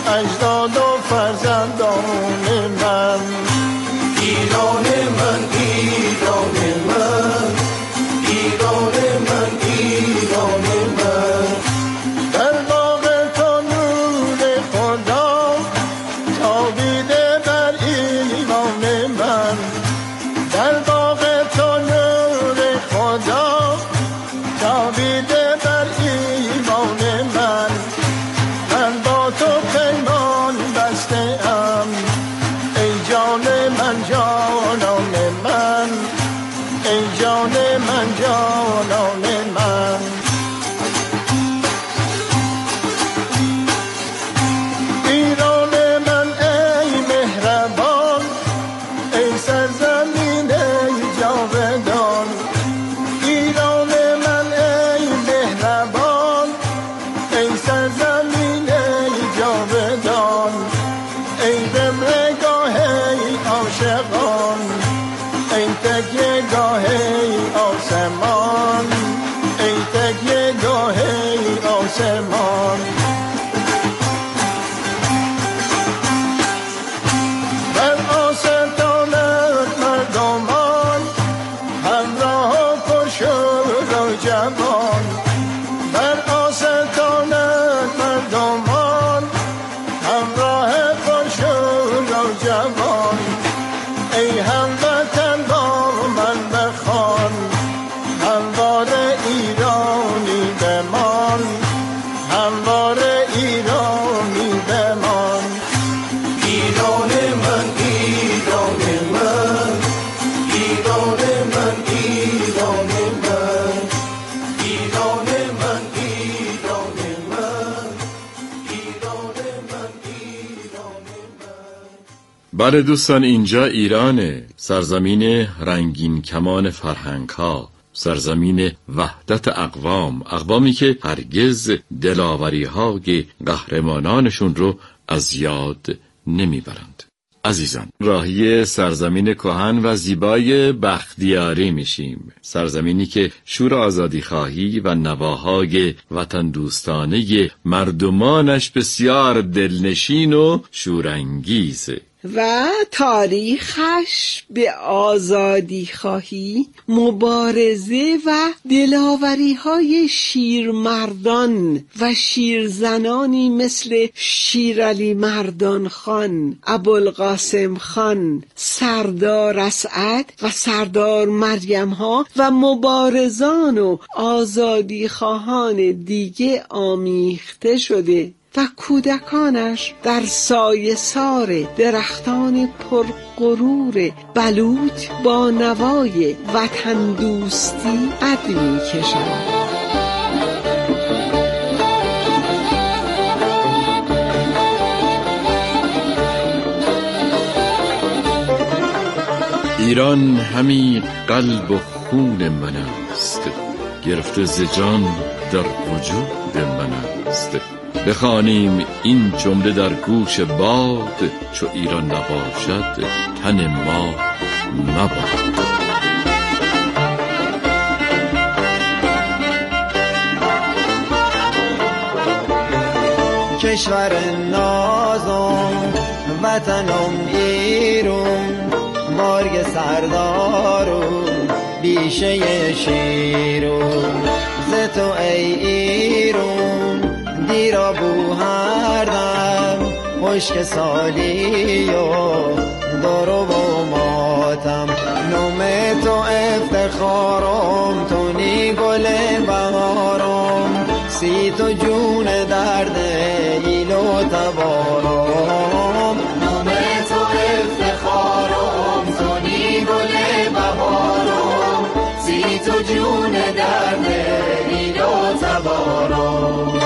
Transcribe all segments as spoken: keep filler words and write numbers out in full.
اجداد و فرزندان من. ایران من، ایران من، ایران من، ایران من. در باغ تو نور خدا تابیده بر ایمان من. در باغ تو نور خدا تابیده بر ایمان من. من با تو پیمان بسته ام ای جان من، جانان من، ای جان من، جانان من. ایران من ای مهربان، ای سرزمین جاودان. ایران من ای مهربان، ای سرزمین جاودان. ای دمرگاه عاشقان، ای تکیه گاه آسمان، ای تکیه گاه آسمان. بر آستانت مردمان همراه و پرشور و جوان. بر آستانت مردمان همراه پرشور و جوان. ای هموطن با من بخوان، هموار ایرانی بمان، هموار ایرانی بمان. ایران من، ایران من، ایران من، ایران من، ایران من، ایران من، ایران من، ایران من. بله دوستان، اینجا ایرانه، سرزمین رنگین کمان فرهنگ ها، سرزمین وحدت اقوام، اقوامی که هرگز دلاوری های قهرمانانشون رو از یاد نمیبرند. عزیزان، راهی سرزمین کهن و زیبای بختیاری میشیم، سرزمینی که شور آزادی خواهی و نواهای وطن دوستانه مردمانش بسیار دلنشین و شورانگیزه و تاریخش به آزادی خواهی، مبارزه و دلاوری های شیرمردان و شیرزنانی مثل شیرعلی مردان خان، ابوالقاسم خان، سردار اسعد و سردار مریم ها و مبارزان و آزادی خواهان دیگه آمیخته شده و کودکانش در سایه سار درختان پرغرور بلوط با نوای وطن دوستی قد می کشند. ایران همی قلب و خون من است، گرفته ز جان در وجود من است. بخوانیم این جمله در گوش باد، چو ایران نباشد تن ما مباد. کشور نازم وطنم ایران، بارگ سردارم بیشه شیرون. ز تو ای ایران دیرا بو هر دم، خشک سالی و دارو و ماتم. نوم تو افتخارم، تو نی گل بهارم. سی تو جون درد ایل و تبارم. نوم تو افتخارم، تو نی گل بهارم. سی تو جون درد ایل و تبارم.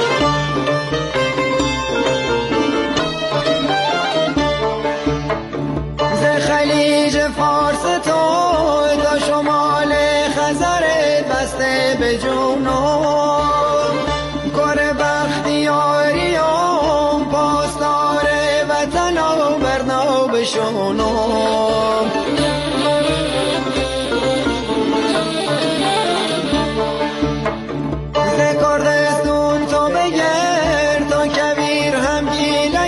فارس تو تا شمال خزرت بسته به جونم. کار بختیاریم پاسدار وطن و برنا بشونم. ز کردستون تو بگیر تا کبیر هم گیل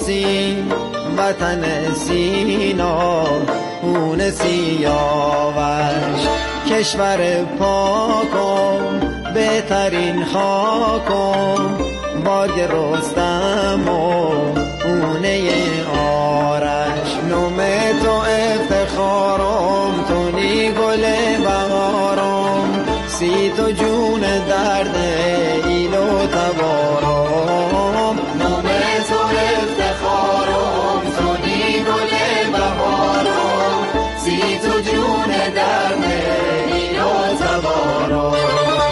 فارسی وطن سینا خون سیاوش کشور پاکم بهترین خاکم باگ رستم و خونه آرش نوم تو افتخارم تو نی گل بهارم سی تو جون درد ایل و تبارم نوم تو افتخارم تو نی گل بهارم سی تو جون درد ایل و تبارم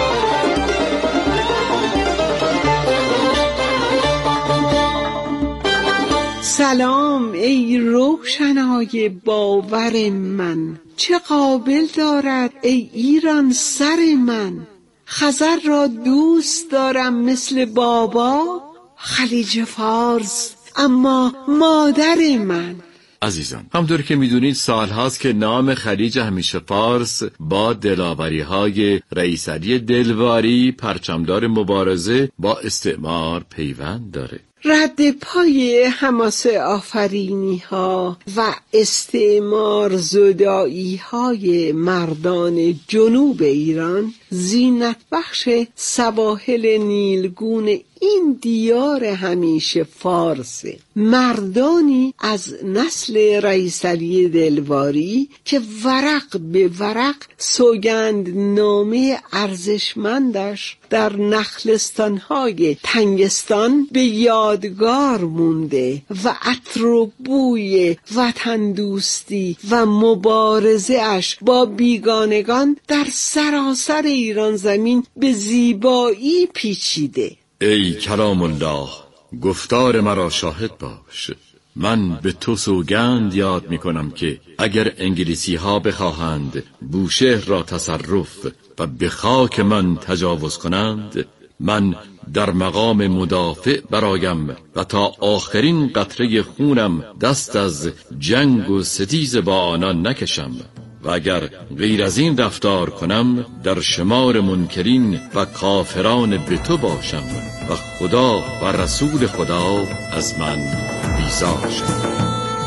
سلام ای روشنای باور من، چه قابل دارد ای ایران سر من. خزر را دوست دارم مثل بابا، خلیج فارس اما مادر من. عزیزان، همطور که میدونید سال هاست که نام خلیج همیشه فارس با دلاوری های رئیس علی دلواری پرچمدار مبارزه با استعمار پیوند داره. رد پای حماسه آفرینی ها و استعمار زدایی های مردان جنوب ایران زینت بخش سواحل نیلگون این دیار همیشه فارسه. مردانی از نسل رئیس علی دلواری که ورق به ورق سوگند نامه ارزشمندش در نخلستان‌های تنگستان به یادگار مونده و عطر و بوی وطن دوستی و مبارزه اش با بیگانگان در سراسر ایران زمین به زیبایی پیچیده. ای کلام الله، گفتار مرا شاهد باش. من به تو سوگند یاد می کنم که اگر انگلیسی ها بخواهند بوشهر را تصرف و به خاک من تجاوز کنند، من در مقام مدافع برایم و تا آخرین قطره خونم دست از جنگ و ستیز با آنان نکشم و اگر غیر از این رفتار کنم در شمار منکرین و کافران به تو باشم و خدا و رسول خدا از من بیزار شد.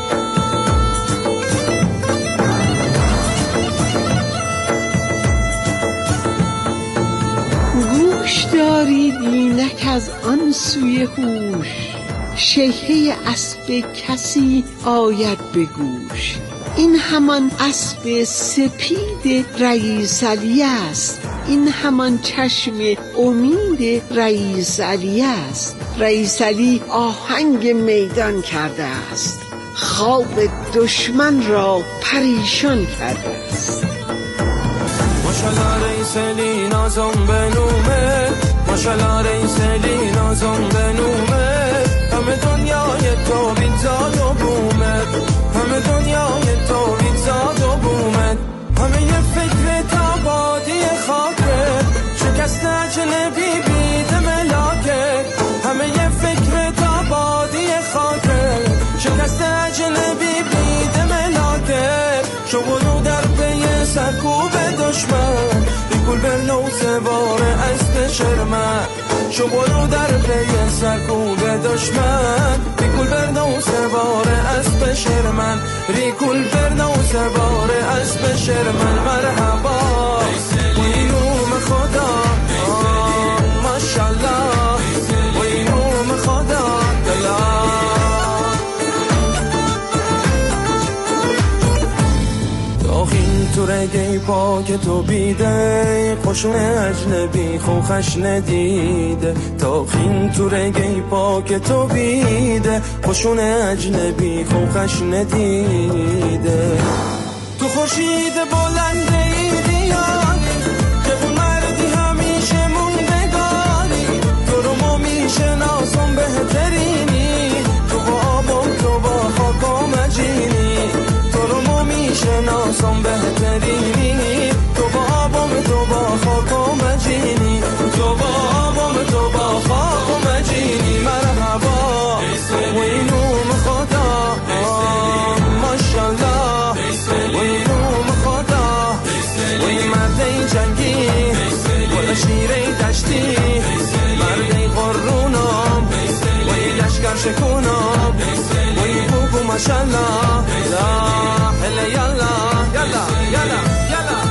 گوش دارید اینک از آن سوی هوش، شیهه اسب کسی آید به گوش. این همان اسب سپید رئیس علی است، این همان چشم امید رئیس علی است. رئیس علی آهنگ میدان کرده است، خواب دشمن را پریشان کرده است. ماشالله رئیس علی نازم بنومه، ماشالله رئیس علی نازم بنومه. همه دنیای تو بی زاد و بومه، همه دنیای تو بی زاد و بومه. همه یه فکر تابادی خاکه، شکست اجنبی بیده ملاکه. همه یه فکر تابادی خاکه، شکست اجنبی بیده ملاکه. شغلو در پی سرکوب دشمن، بیگل برنو سوار اسب شرمن. شغلو در پی سرکوب دشمن، بیگل برنو سوار اسب شرمن. ریکل برنو سوار اسب شرمن. مرحبا وینوم خدا ماشالله، وینوم خدا دلا. داخین تو رگی پاک تو بیده، خوشون اجنبی خوخش ندیده. داخین تو رگی پاک تو بیده، خوشون اجنبی خوخش ندیده. تو خورشید بلند ایدیانی، جوون مردی همیشه موندگاری. تو رو ما میشناسم بهترینی، تو با آبم تو با خاکم مجینی. تو رو ما میشناسم بهترینی، تو با آبم تو با خاکم مجینی. تو با آبم تو با خاکم مجینی. مرحبا وینوم خدا ماشالله، وینوم خدا ماشاءالله لا هلا یالا یالا یالا یالا.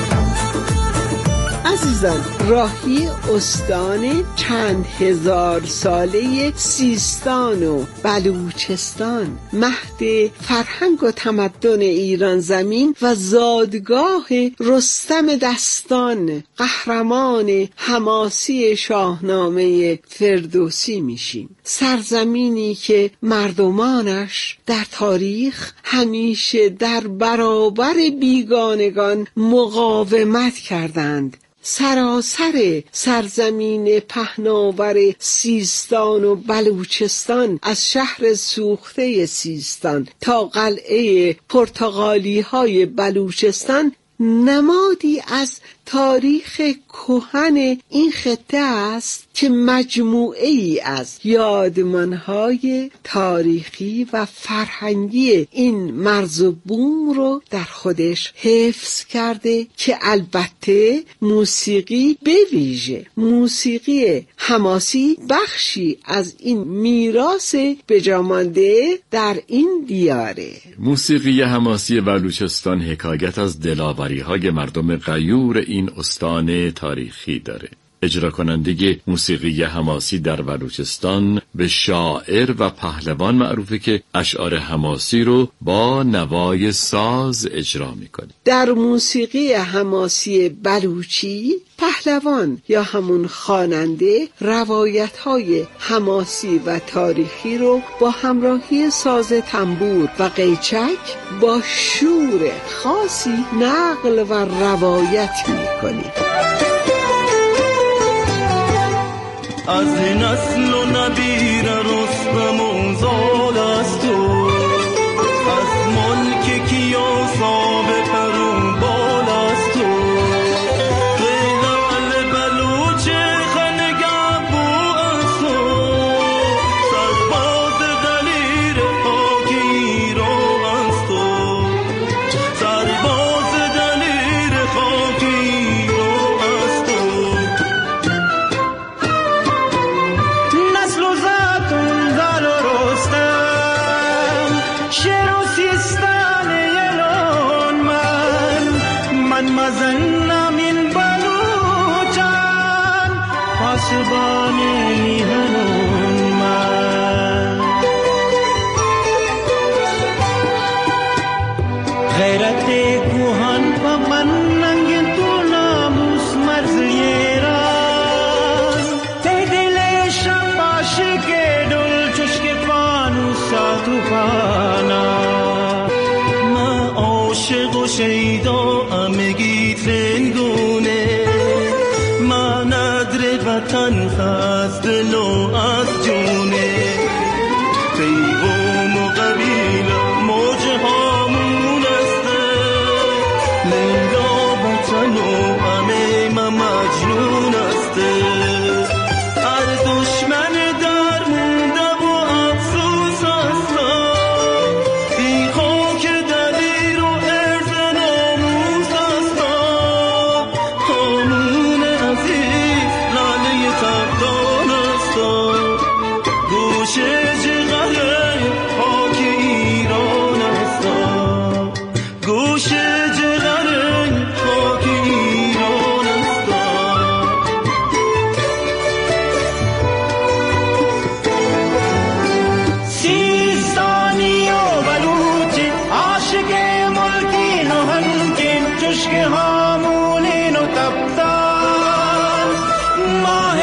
عزیزان، راهی استان چند هزار ساله سیستان و بلوچستان، مهد فرهنگ و تمدن ایران زمین و زادگاه رستم دستان، قهرمان حماسی شاهنامه فردوسی میشیم. سرزمینی که مردمانش در تاریخ همیشه در برابر بیگانگان مقاومت کردند. سراسر سرزمین پهناور سیستان و بلوچستان، از شهر سوخته سیستان تا قلعه پرتغالی های بلوچستان، نمادی از تاریخ کهن این خطه است که مجموعه ای از یادمانهای تاریخی و فرهنگی این مرز و بوم رو در خودش حفظ کرده که البته موسیقی به ویژه موسیقی حماسی بخشی از این میراث بجامانده در این دیاره. موسیقی حماسی بلوچستان حکایت از دلاوری‌های مردم غیور این استان تاریخی داره. اجرا کننده موسیقی حماسی در بلوچستان به شاعر و پهلوان معروفه که اشعار حماسی رو با نوای ساز اجرا میکنه. در موسیقی حماسی بلوچی، پهلوان یا همون خواننده روایت‌های حماسی و تاریخی رو با همراهی ساز تنبور و قیچک با شور خاصی نقل و روایت میکنه. از نسل و نبیر رستم و زال است تو، از ملک کیاسا به پرو بال است تو، قیلال بلوچ خنگه بو است تو، سرباز دلیر پاک ایران است تو، سرباز دلیر پاک ایران است تو. مزنم این بلوچان پاسبان میهنون من، غیرت کوهان و من ننگ تو ناموس مرز ایران، تی دل شب عاشق دل چشک فانوسا تو پانا، من عاشق و شیدا وطن خست لو از جونه، پیغام و قبیل موج هامون است، لیلا وطن و امیم مجنون است، هر دشمن در مونده و افسوس است، ای خاک دلیر و ارز ناموس است، هامون عزیز تبدان است، گوشه جغره خاک ایران است، گوشه جغره خاک ایران است. سیستانی و بلوچی عاشق ملکی نهن که چشک هامونین و تبدان ماه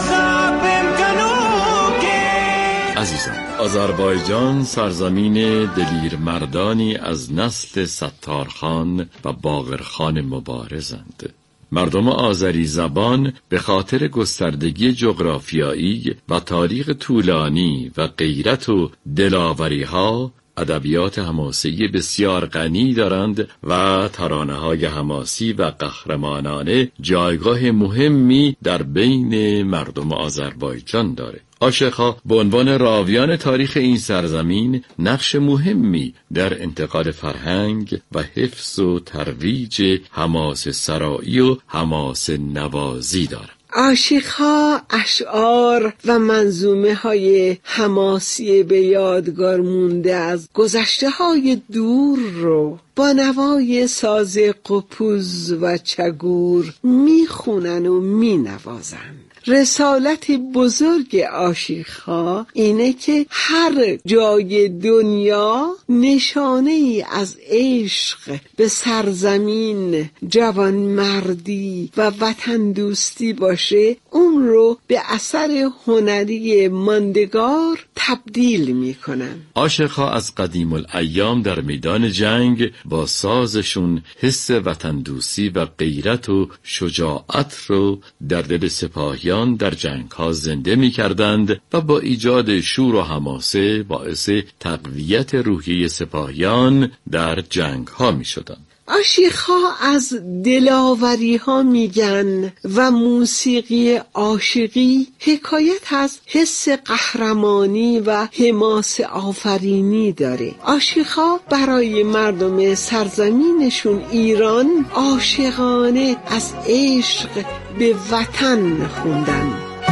عزیزان، آذربایجان سرزمین دلیر مردانی از نسل ستارخان و باقرخان مبارزند. مردم آذری زبان به خاطر گستردگی جغرافیایی و تاریخ طولانی و غیرت و دلاوری‌ها ادبیات حماسی بسیار غنی دارند و ترانه‌های حماسی و قهرمانانه جایگاه مهمی در بین مردم آذربایجان داره. عاشق‌ها به عنوان راویان تاریخ این سرزمین نقش مهمی در انتقال فرهنگ و حفظ و ترویج حماسه سرایی و حماسه نوازی دارند. عاشق‌ها اشعار و منظومه های حماسی به یادگار مونده از گذشته های دور رو با نوای ساز قپوز و چگور میخونن و مینوازن. رسالت بزرگ عاشق‌ها اینه که هر جای دنیا نشانه ای از عشق به سرزمین، جوانمردی و وطن دوستی باشه، اون رو به اثر هنری ماندگار تبدیل میکنن. عاشق‌ها از قدیم الایام در میدان جنگ با سازشون حس وطن دوستی و غیرت و شجاعت رو در دل سپاهیان در جنگ ها زنده می کردند و با ایجاد شور و حماسه باعث تقویت روحیه سپاهیان در جنگ ها می شدند. عاشق‌ها از دلاوری ها میگن و موسیقی عاشقی حکایت از حس قهرمانی و حماس آفرینی داره. عاشق‌ها برای مردم سرزمینشون ایران عاشقانه از عشق به وطن خوندن.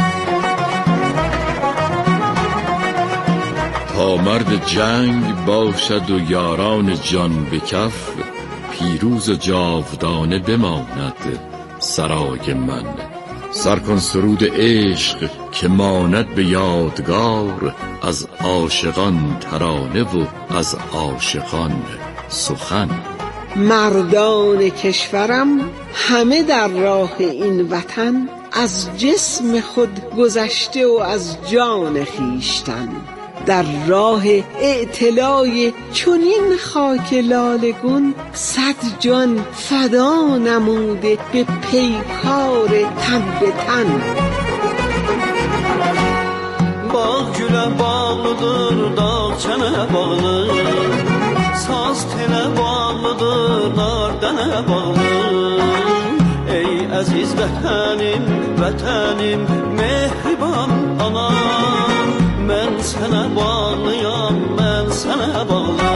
تا مرد جنگ باشد و یاران جان به کف، پیروز و جاودانه بماند سرای من. سر کن سرود عشق که ماند به یادگار، از عاشقان ترانه و از عاشقان سخن. مردان کشورم همه در راه این وطن، از جسم خود گذشته و از جان خویشتن. در راه اعتلای چنین خاک لالگون، صد جان فدا نموده به پیکار تن به تن. Bağ gülə bağlıdır, dağ çənə bağlı, saz telə bağlıdır, nar dənə bağlı. Ey əziz vətənim, vətənim, mehriban anam, mən sənə bağlıyam, mən sənə bağlı.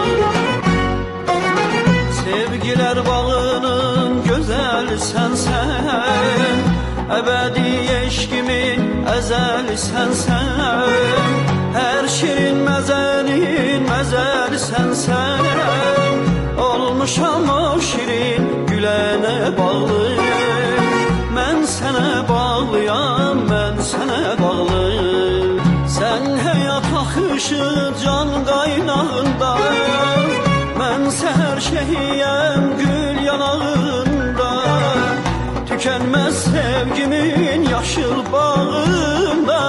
Sevgilər bağının gözəli sənsən, əbədi eşkimin əzəli sənsən, hər şirin məzənin məzəli sənsən. Olmuşam o şirin gülənə bağlı, mən sənə bağlıyam, mən sənə bağlı. Sən həyat axışı can qaynağında, mənsə hər şeyəm gül yanağında. Tükənməz sevgimin yaşıl bağında,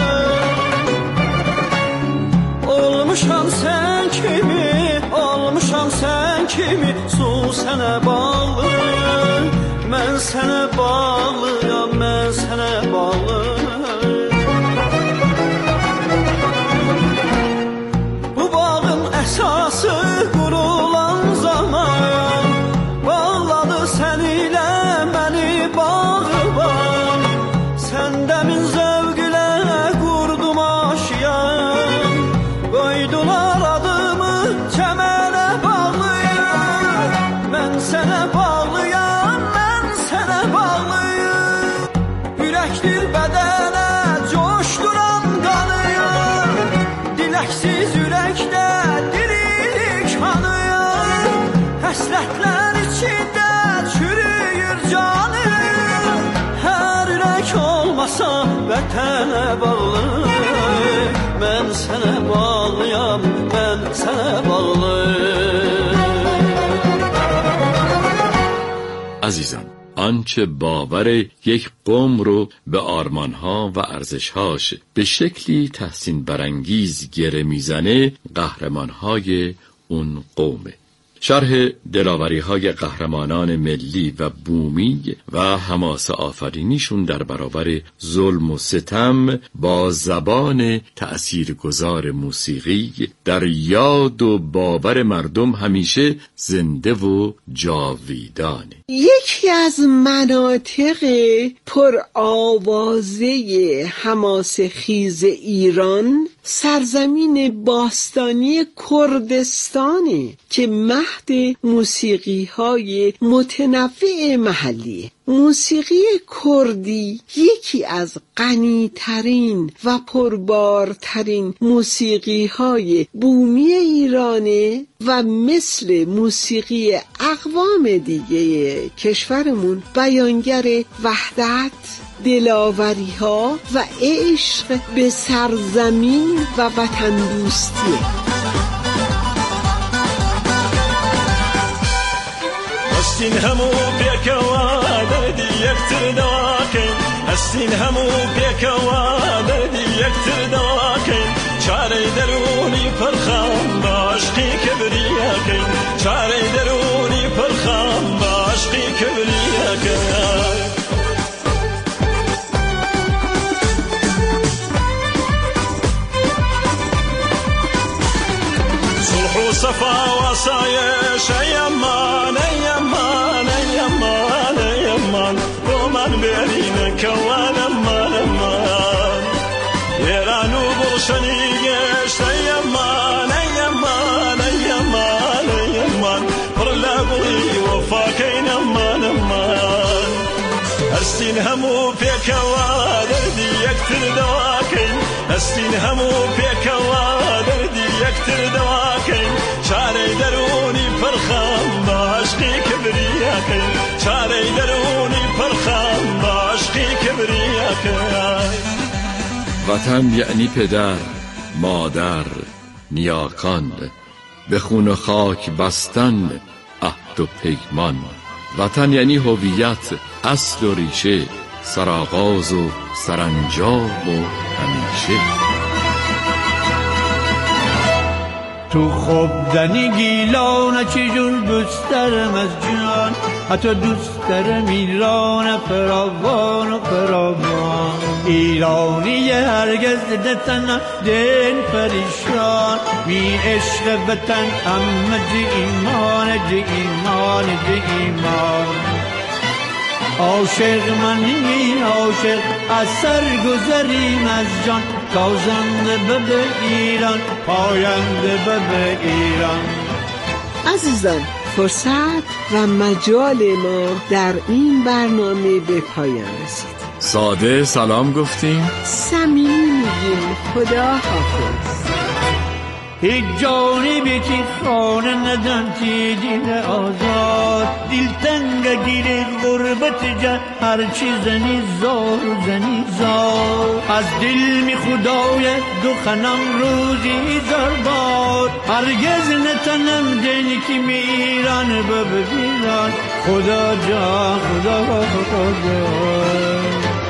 olmuşam sən kimi, olmuşam sən kimi. Su sənə bağlı, mən sənə bağlıyam, mən sənə bağlı. Bu bağın əsası qurulan zaman, bağladı sən ilə məni bağban. Səndəmin zövqülə qurdum aşiyan, qoydular adımı çəmənə bağlıyam. Mən sənə bağlıyam, mən sənə bağlıyam. Ürəkdir bədənə coşduran qanıyam, diləksiz ürəkdə dirilik kanıyam. Həsrətlər içində çürüyür canım, hər ürək olmasa vətənə bağlı. Mən sənə bağlıyam, mən sənə bağlı. عزیزان، آنچه باور یک قوم رو به آرمانها و ارزشهاش به شکلی تحسین برانگیز گره میزنه، قهرمانهای اون قومه. شرح دلاوری‌های قهرمانان ملی و بومی و حماس آفرینیشون در برابر ظلم و ستم با زبان تأثیرگذار موسیقی در یاد و باور مردم همیشه زنده و جاویدانه. یکی از مناطق پر آوازه حماس خیز ایران سرزمین باستانی کردستانه که محو مهد موسیقی های متنوع محلی. موسیقی کردی یکی از غنی‌ترین و پربارترین موسیقی های بومی ایرانه و مثل موسیقی اقوام دیگه کشورمون بیانگر وحدت، دلاوری ها و عشق به سرزمین و وطن دوستیه. هستین همو پیکوا دردی یکتر دواکن، هستین همو پیکوا دردی یکتر دواکن، چاره درونی پرخام با عشقی کبریاکن، چاره درونی پرخام با عشقی کبریاکن. صلح و صفا و آسایش ایمان ایمان ایمان ایمان با من برین کوان امان امان ایران و بلشنی گشت ایمان ایمان ایمان ایمان پر لبی وفا کین امان امان هستین همو پیکوا دردی یکتر دواکن، هستین همو پیکوا دردی یکتر دواکن، چاره درونی پرخام با عشقی کبریاکن، چاره درونی پرخام با عشقی کبریاکن. وطن یعنی پدر، مادر، نیاکان، به خون و خاک بستن عهد و پیمان. وطن یعنی هویت، اصل و ریشه، سرآغاز و سرانجام و همیشه. تو خوب دنی گیلان چجور دوست دارم از جان، حتی دوست دارم ایران فراوان و فراوان. ایرانی هرگز نتنم دل پریشان، می عشق وطن اما جی ایمان جی ایمان جی ایمان. عاشق منی عاشق از سر گذریم از جان، تازنده به ایران پاینده به ایران. عزیزان، فرصت و مجال ما در این برنامه به پایان رسید. ساده سلام گفتیم، صمیمی میگیم خدا حافظ. هیچ جانی بیتی خانه ندن تی دل آزاد، دل تنگ گیر غربت جا هر چی زنی زار زنی زار. از دل می خدای دخنم روزی زرباد، هرگز نتنم دل که میران ببیران. خدا جا خدا خدا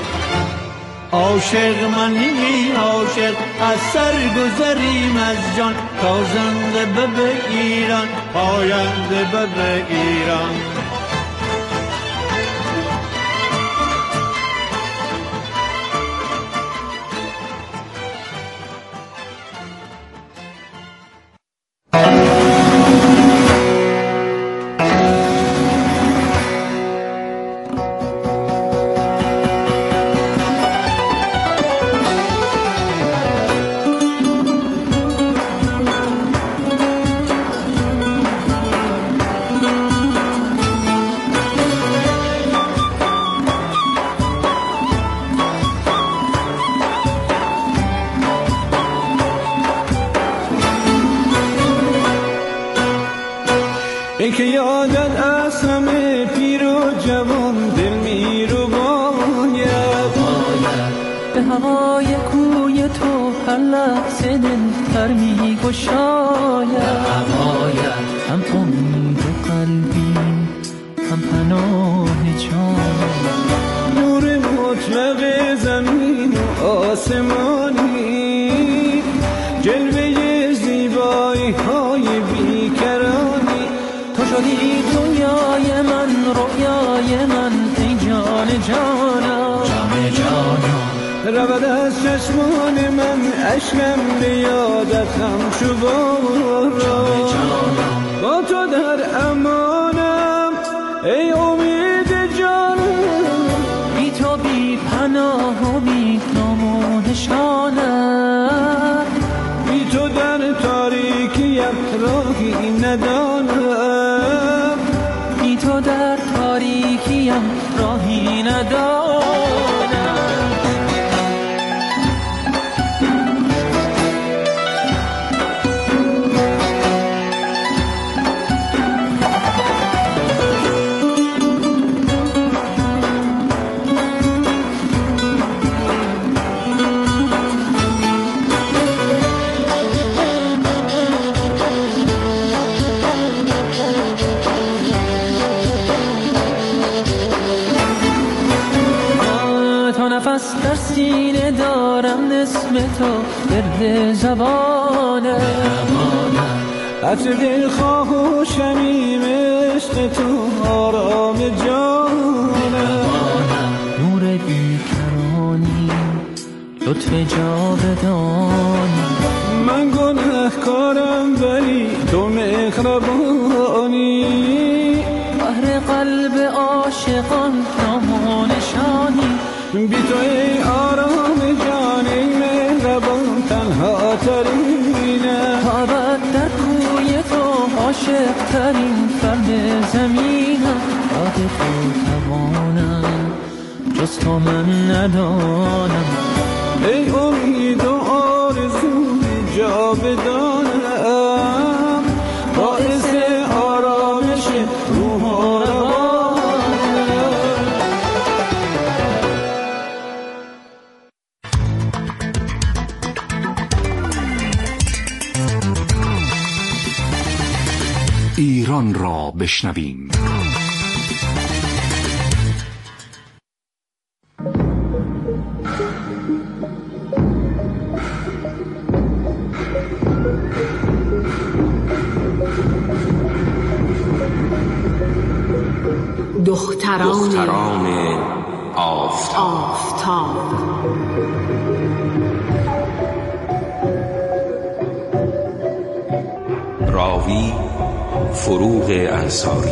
عاشق منی عاشق از سر گذریم از جان، تازنده به ایران پاینده به ایران. ای که یادت از همه پیر و جوان دل می رو باید، به هوای کوی تو هر لحظه دلتر می گشاید. هم امید و قلبی هم پناه جان، نور مطلق زمین و آسمانی، جلوه زیبایی های بیکرانی. تو شدی دنیای من رویای من ای جان جانم جان جانم. رود از چشمان من اشکم به یادت همچو باران، با تو در امانم ای امید جانم. بی تو بی پناه و بی نام و نشانم، بی تو در تاریکی راه راهی ندانم، بی تو در تاریکیم راهی ندانم. نفس در سینه دارم اسم تو گرد زبانه، عطر دل خواه و شمیم عشق تو آرام جانه، نور بیکرانی لطف جاودانی، من گنهکارم ولی تو مهربانی، بحر قلب عاشقان نامانشانی، بی تو ای آرام جان ای مهربان تنها ترینه، تابد در کوی تو عاشق ترین فرد زمینم، یاد تو توانم جز تو من ندانم، ای امید و آرزوی جاودانم، باعث آرامش روح و روانم. ایران را بشنویم. دختران, دختران آفتاب, آفتاب. راوی فروغ انصاری،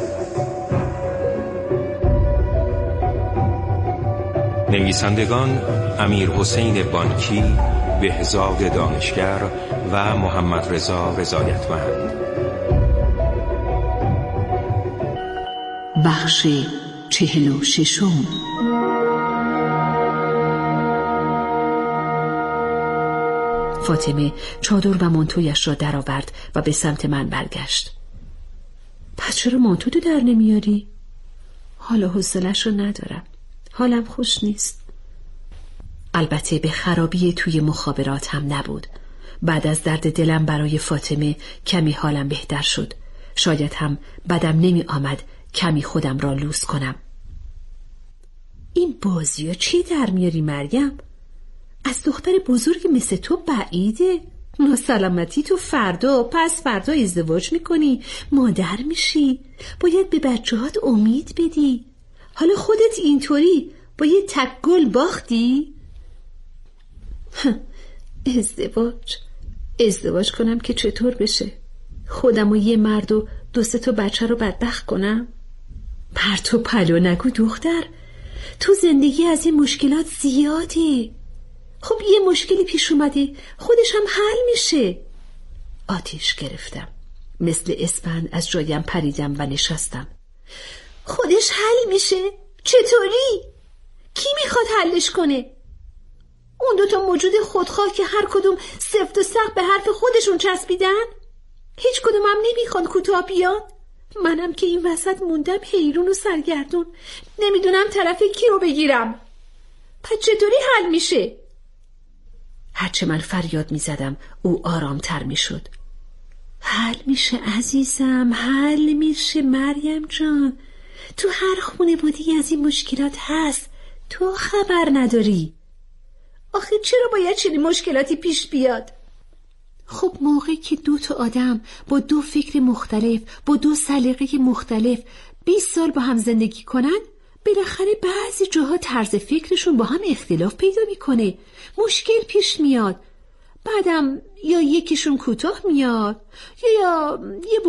نویسندگان امیر حسین بانکی، بهزاد دانشگر و محمد رضا رضایتمند. بخش چهل و ششم. فاطمه چادر و مانتویش را درآورد و به سمت من برگشت. پس چرا مانتو تو در نمیاری؟ حالا حوصله‌اش رو ندارم. حالم خوش نیست. البته به خرابی توی مخابرات هم نبود. بعد از درد دلم برای فاطمه کمی حالم بهتر شد. شاید هم بدم نمی آمد کمی خودم را لوس کنم. این بازی‌ها چی در میاری مریم؟ از دختر بزرگ مثل تو بعیده. ناسلامتی تو فردا پس فردا ازدواج میکنی، مادر میشی، باید به بچه‌هات امید بدی. حالا خودت اینطوری با یه تک گل باختی؟ ازدواج ازدواج کنم که چطور بشه؟ خودم و یه مرد و دو سه تا بچه رو بدبخت کنم؟ پرت و پلا نگو دختر، تو زندگی از این مشکلات زیاده. خب یه مشکلی پیش اومده خودش هم حل میشه. آتیش گرفتم، مثل اسفند از جایم پریدم و نشستم. خودش حل میشه؟ چطوری؟ کی میخواد حلش کنه؟ اون دوتا موجود خودخواه که هر کدوم سفت و سخت به حرف خودشون چسبیدن؟ هیچ کدوم هم نمیخوان کوتاه بیان؟ منم که این وسط موندم حیرون و سرگردون، نمیدونم طرف کی رو بگیرم. پس چطوری حل میشه؟ هرچه من فریاد میزدم او آرامتر میشد. حل میشه عزیزم، حل میشه مریم جان. تو هر خونه بودی از این مشکلات هست، تو خبر نداری. آخه چرا باید چنین مشکلاتی پیش بیاد؟ خب موقعی که دو تا آدم با دو فکر مختلف، با دو سلیقه مختلف بیست سال با هم زندگی کنن، بالاخره بعضی جاها طرز فکرشون با هم اختلاف پیدا میکنه، مشکل پیش میاد. بعدم یا یکیشون کوتاه میاد یا یا یه